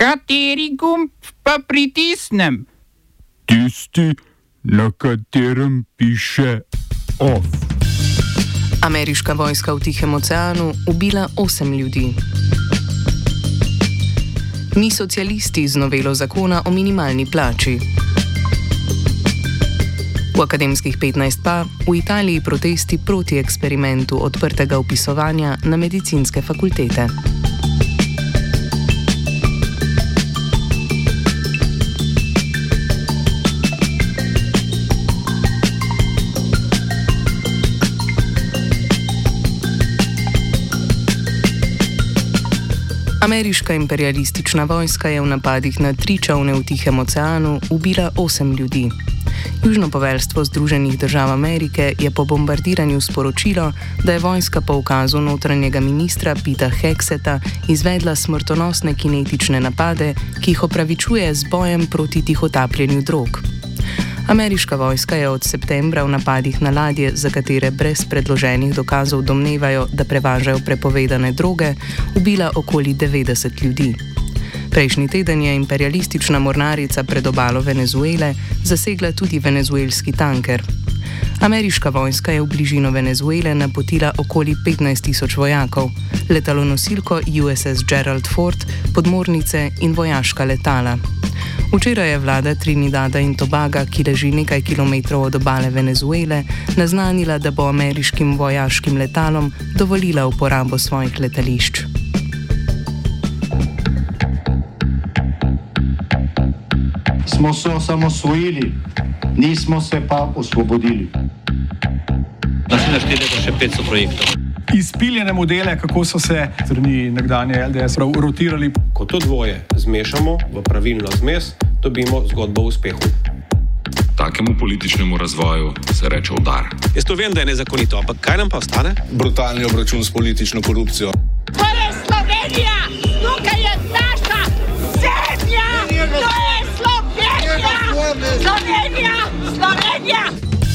Kateri gumb pa pritisnem? Tisti, na katerem piše OFF. Ameriška vojska v Tihem oceanu ubila 8 ljudi. Mi socialisti z novelo zakona o minimalni plači. V akademskih 15 pa v Italiji protesti proti eksperimentu odprtega vpisovanja na medicinske fakultete. Ameriška imperialistična vojska je v napadih na 3 čolne v Tihem oceanu ubila 8 ljudi. Južno poveljstvo Združenih držav Amerike je po bombardiranju sporočilo, da je vojska po ukazu notranjega ministra Peta Hegseta izvedla smrtonosne kinetične napade, ki jih opravičuje z bojem proti tihotapljenju drog. Ameriška vojska je od septembra v napadih na ladje, za katere brez predloženih dokazov domnevajo, da prevažajo prepovedane droge, ubila okoli 90 ljudi. Prejšnji teden je imperialistična mornarica pred obalo Venezuele zasegla tudi venezuelski tanker. Ameriška vojska je v bližino Venezuele napotila okoli 15.000 vojakov, letalonosilko USS Gerald Ford, podmornice in vojaška letala. Včeraj je vlada Trinidada in Tobaga, ki leži nekaj kilometrov od obale Venezuele, naznanila, da bo ameriškim vojaškim letalom dovolila uporabo svojih letališč. Smo se osamosvojili, nismo se pa osvobodili. Naslednje število še 500 projektov. Izpiljene modele, kako so se strani nekdanje LDS rotirali. Ko to dvoje zmešamo v pravilno zmes, dobimo zgodbo o uspehu. Takemu političnemu razvoju se reče udar. Jaz to vem, da je nezakonito, ampak kaj nam pa ostane? Brutalni obračun s politično korupcijo. To je Slovenija! Tukaj je naša zemlja! To je Slovenija! Slovenija! Slovenija!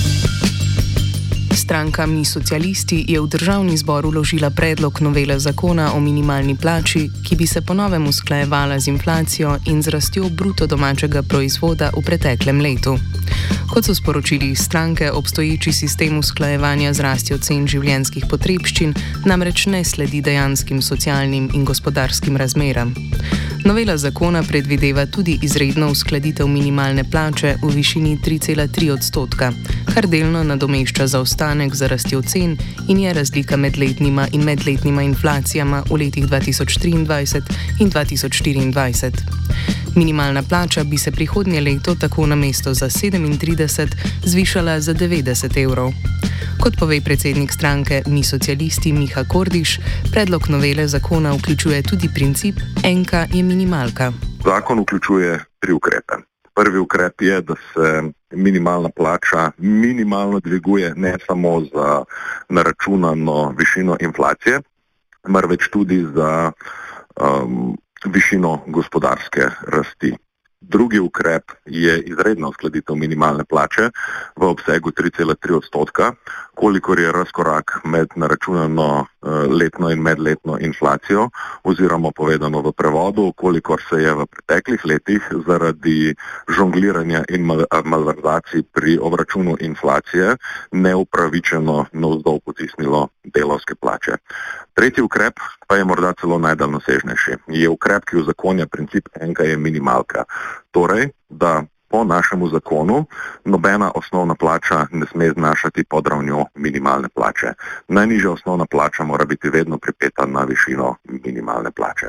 Stranka Mi socialisti je v državni zbor vložila predlog novele zakona o minimalni plači, ki bi se po novem usklajevala z inflacijo in z rastjo bruto domačega proizvoda v preteklem letu. Kot so sporočili iz stranke, obstoječi sistem usklajevanja z rastjo cen življenjskih potrebščin namreč ne sledi dejanskim socialnim in gospodarskim razmeram. Novela zakona predvideva tudi izredno uskladitev minimalne plače v višini 3,3%, kar delno nadomešča zaostanek za rastjo cen in je razlika med letnima in medletnima inflacijama v letih 2023 in 2024. Minimalna plača bi se prihodnje leto tako namesto za 37 zvišala za 90 evrov. Kot pove predsednik stranke Mi socialisti Miha Kordiš, predlog novele zakona vključuje tudi princip enka je minimalka. Zakon vključuje 3 ukrepe. Prvi ukrep je, da se minimalna plača minimalno dviguje ne samo za naračunano višino inflacije, marveč tudi za višino gospodarske rasti. Drugi ukrep je izredna uskladitev minimalne plače v obsegu 3,3%, kolikor je razkorak med naračunano letno in medletno inflacijo, oziroma povedano v prevodu, kolikor se je v preteklih letih zaradi žongliranja in malverzacij pri obračunu inflacije neupravičeno navzdol potisnilo delavske plače. Tretji ukrep pa je morda celo najdaljnosežnejši. Je ukrep, ki uzakonja princip enka je minimalka. Torej, da po našemu zakonu nobena osnovna plača ne sme znašati pod ravnjo minimalne plače. Najnižja osnovna plača mora biti vedno pripeta na višino minimalne plače.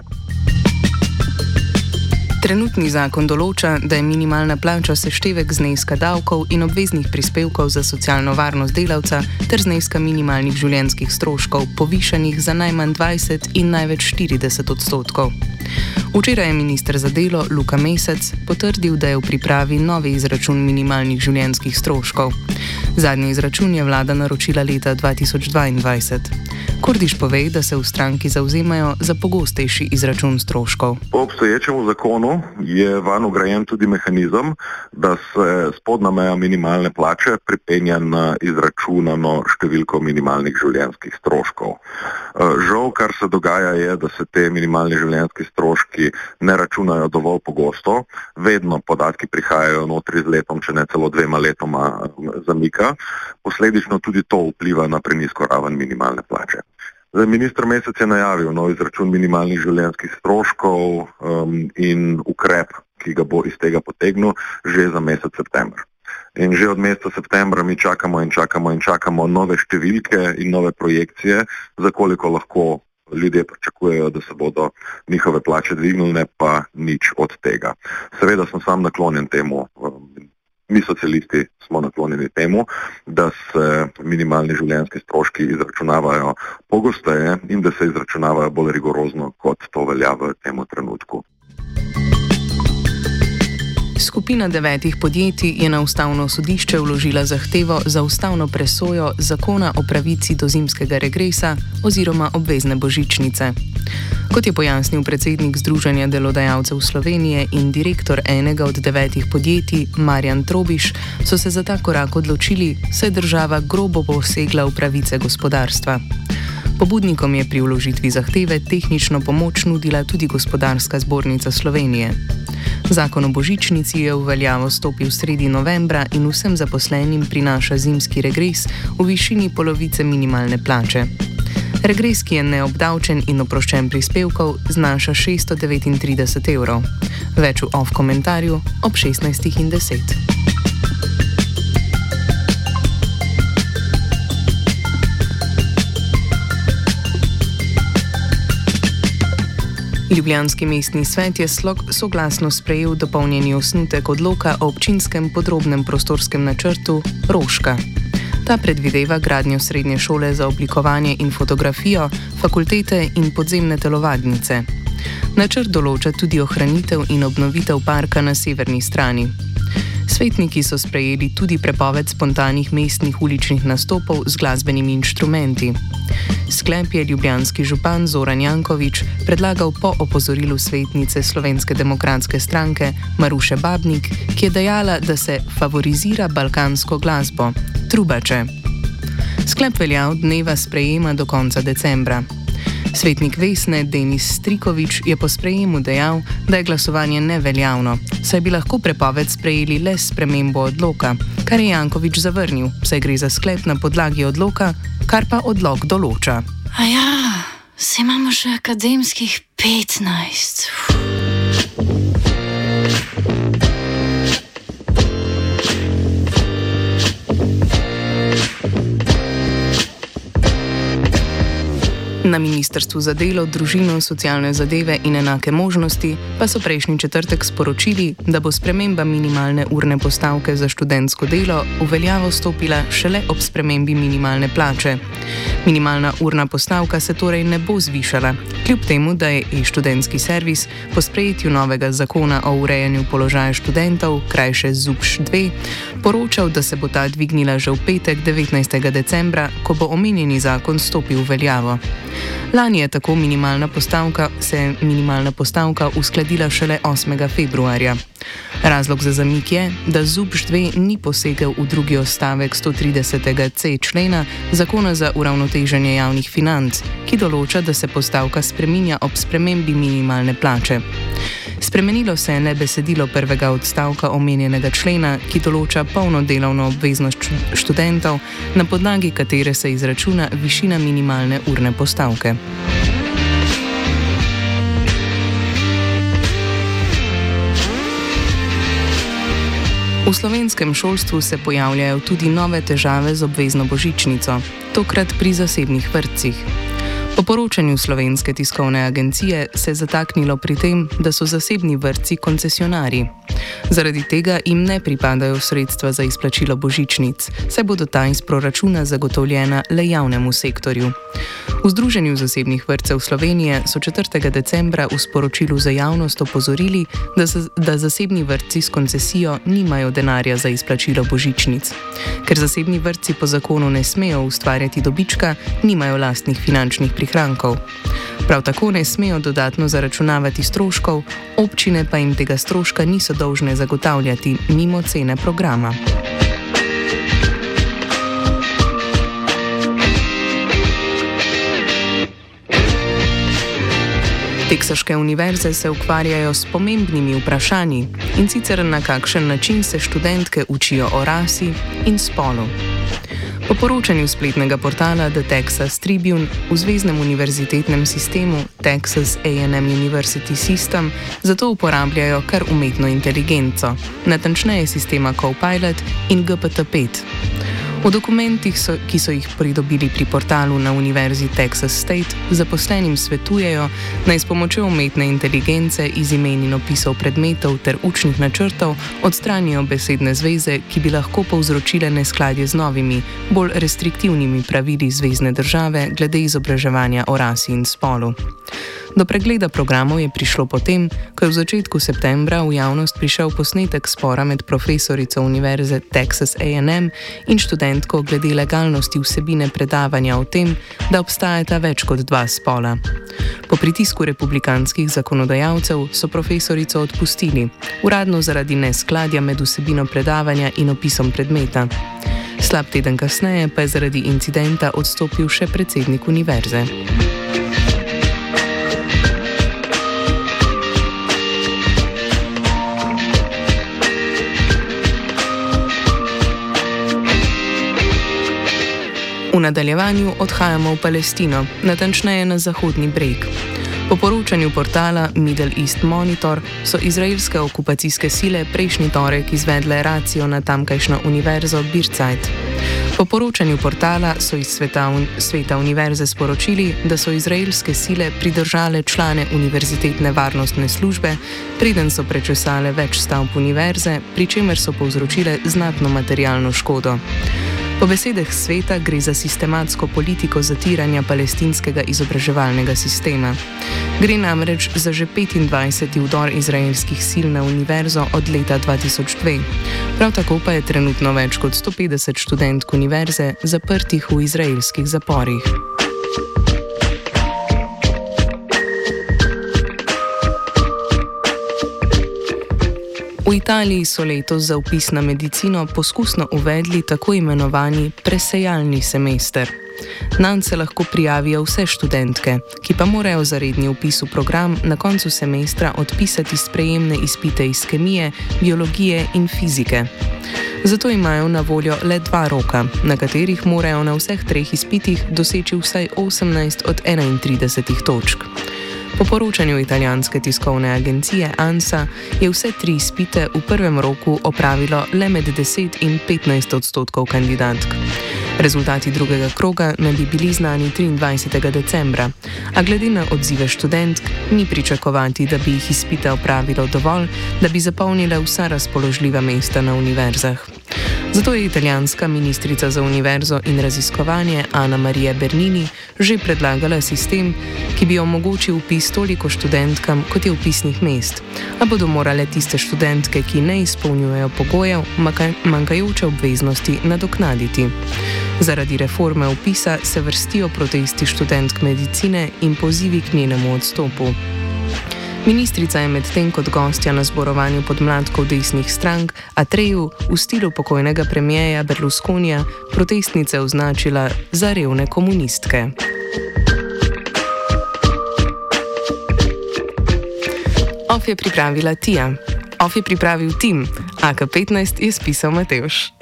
Trenutni zakon določa, da je minimalna plača seštevek zneska davkov in obveznih prispevkov za socialno varnost delavca ter zneska minimalnih življenjskih stroškov, povišanih za najmanj 20 in največ 40%. Včeraj je minister za delo Luka Mesec potrdil, da je v pripravi novi izračun minimalnih življenjskih stroškov. Zadnji izračun je vlada naročila leta 2022. Kordiš pove, da se v stranki zavzemajo za pogostejši izračun stroškov. Po obstoječem zakonu je vanj vgrajen tudi mehanizem, da se spodnja meja minimalne plače pripenja na izračunano številko minimalnih življenjskih stroškov. Žal, kar se dogaja, je, da se te minimalni življenjski stroški ne računajo dovolj pogosto. Vedno podatki prihajajo notri z letom, če ne celo 2 letoma zamika. Posledično tudi to vpliva na prenizko raven minimalne plače. Minister Mesec je najavil nov izračun minimalnih življenjskih stroškov in ukrep, ki ga bo iz tega potegnil, že za mesec september. In že od meseca septembra mi čakamo nove številke in nove projekcije, za koliko lahko ljudje pričakujejo, da se bodo njihove plače dvignile, pa nič od tega. Seveda sem sam naklonjen temu, mi socialisti smo naklonjeni temu, da se minimalni življenjski stroški izračunavajo pogosteje in da se izračunavajo bolj rigorozno, kot to velja v tem trenutku. Skupina 9 podjetij je na ustavno sodišče vložila zahtevo za ustavno presojo zakona o pravici do zimskega regresa oziroma obvezne božičnice. Kot je pojasnil predsednik Združenja delodajalcev Slovenije in direktor enega od 9 podjetij, Marjan Trobiš, so se za ta korak odločili, saj je država grobo posegla v pravice gospodarstva. Pobudnikom je pri vložitvi zahteve tehnično pomoč nudila tudi Gospodarska zbornica Slovenije. Zakon o božičnici je v veljavo stopil sredi novembra in vsem zaposlenim prinaša zimski regres v višini polovice minimalne plače. Regres, ki je neobdavčen in oproščen prispevkov, znaša 639 evrov. Več v off komentarju ob 16:10. Ljubljanski mestni svet je soglasno sprejel dopolnjeni osnutek odloka o občinskem podrobnem prostorskem načrtu Roška. Ta predvideva gradnjo srednje šole za oblikovanje in fotografijo, fakultete in podzemne telovadnice. Načrt določa tudi ohranitev in obnovitev parka na severni strani. Svetniki so sprejeli tudi prepoved spontanih mestnih uličnih nastopov z glasbenimi inštrumenti. Sklep je ljubljanski župan Zoran Janković predlagal po opozorilu svetnice Slovenske demokratske stranke Maruše Babnik, ki je dejala, da se favorizira balkansko glasbo, trubače. Sklep velja od dneva sprejema do konca decembra. Svetnik Vesne Denis Striković je po sprejemu dejal, da je glasovanje neveljavno, saj bi lahko prepoved sprejeli le s spremembo odloka, kar je Janković zavrnil, saj gre za sklep na podlagi odloka, kar pa odlok določa. A ja, saj imamo še akademskih 15. Na Ministrstvu za delo, družino, socialne zadeve in enake možnosti pa so prejšnji četrtek sporočili, da bo sprememba minimalne urne postavke za študentsko delo v veljavo stopila šele ob spremembi minimalne plače. Minimalna urna postavka se torej ne bo zvišala, kljub temu, da je e-študentski servis po sprejetju novega zakona o urejanju položaja študentov, krajše ZUPŠ-2, poročal, da se bo ta dvignila že v petek 19. decembra, ko bo omenjeni zakon stopil v veljavo. Lani je tako minimalna postavka uskladila šele 8. februarja. Razlog za zamik je, da ZUPŠ-2 ni posegel v drugi odstavek 130.c člena Zakona za uravnoteženje javnih financ, ki določa, da se postavka spreminja ob spremembi minimalne plače. Spremenilo se je le besedilo prvega odstavka omenjenega člena, ki določa polno delovno obveznost študentov, na podlagi katere se izračuna višina minimalne urne postavke. V slovenskem šolstvu se pojavljajo tudi nove težave z obvezno božičnico, tokrat pri zasebnih vrtcih. Po poročanju Slovenske tiskovne agencije se je zataknilo pri tem, da so zasebni vrtci koncesionarji. Zaradi tega jim ne pripadajo sredstva za izplačilo božičnic, saj bodo ta iz proračuna zagotovljena le javnemu sektorju. V Združenju zasebnih vrtcev Slovenije so 4. decembra v sporočilu za javnost opozorili, da zasebni vrtci s koncesijo nimajo denarja za izplačilo božičnic. Ker zasebni vrtci po zakonu ne smejo ustvarjati dobička, nimajo lastnih finančnih prihrankov. Prav tako ne smejo dodatno zaračunavati stroškov, občine pa jim tega stroška niso dolžne zagotavljati mimo cene programa. Teksaške univerze se ukvarjajo s pomembnimi vprašanji, in sicer na kakšen način se študentke učijo o rasi in spolu. Po poročanju spletnega portala The Texas Tribune v zveznem univerzitetnem sistemu Texas A&M University System zato uporabljajo kar umetno inteligenco, natančneje sistema Copilot in GPT-5. V dokumentih, ki so jih pridobili pri portalu na Univerzi Texas State, zaposlenim svetujejo, naj s pomočjo umetne inteligence iz imen in opisov predmetov ter učnih načrtov odstranijo besedne zveze, ki bi lahko povzročile neskladje z novimi, bolj restriktivnimi pravili zvezne države glede izobraževanja o rasi in spolu. Do pregleda programov je prišlo potem, ko je v začetku septembra v javnost prišel posnetek spora med profesorico Univerze Texas A&M in študentko glede legalnosti vsebine predavanja o tem, da obstajata več kot dva spola. Po pritisku republikanskih zakonodajalcev so profesorico odpustili, uradno zaradi neskladja med vsebino predavanja in opisom predmeta. Slab teden kasneje pa je zaradi incidenta odstopil še predsednik univerze. V nadaljevanju odhajamo v Palestino, natančneje na Zahodni breg. Po poročanju portala Middle East Monitor so izraelske okupacijske sile prejšnji torek izvedle racijo na tamkajšnjo univerzo Birzeit. Po poročanju portala so iz sveta univerze sporočili, da so izraelske sile pridržale člane univerzitetne varnostne službe, preden so prečesale več stavb univerze, pri čemer so povzročile znatno materialno škodo. Po besedah sveta gre za sistematsko politiko zatiranja palestinskega izobraževalnega sistema. Gre namreč za že 25. vdor izraelskih sil na univerzo od leta 2002. Prav tako pa je trenutno več kot 150 študentk univerze zaprtih v izraelskih zaporih. V Italiji so letos za vpis na medicino poskusno uvedli tako imenovani presejalni semester. Nanj se lahko prijavijo vse študentke, ki pa morajo za redni vpis v program na koncu semestra odpisati sprejemne izpite iz kemije, biologije in fizike. Zato imajo na voljo le 2 roka, na katerih morajo na vseh 3 izpitih doseči vsaj 18 od 31 točk. Po poročanju italijanske tiskovne agencije ANSA je vse 3 izpite v prvem roku opravilo le med 10 in 15% kandidatk. Rezultati drugega kroga naj bi bili znani 23. decembra, a glede na odzive študentk ni pričakovati, da bi jih izpite opravilo dovolj, da bi zapolnile vsa razpoložljiva mesta na univerzah. Zato je italijanska ministrica za univerzo in raziskovanje Ana Maria Bernini že predlagala sistem, ki bi omogočil vpis toliko študentkam, kot je vpisnih mest, a bodo morale tiste študentke, ki ne izpolnjujejo pogojev, manjkajoče obveznosti nadoknaditi. Zaradi reforme vpisa se vrstijo protesti študentk medicine in pozivi k njenemu odstopu. Ministrica je medtem kot gostja na zborovanju podmladkov desnih strank Atreju v stilu pokojnega premierja Berlusconija protestnice označila za revne komunistke. Off je pripravila Tija. Off je pripravil Tim, AK15 je spisal Matevž.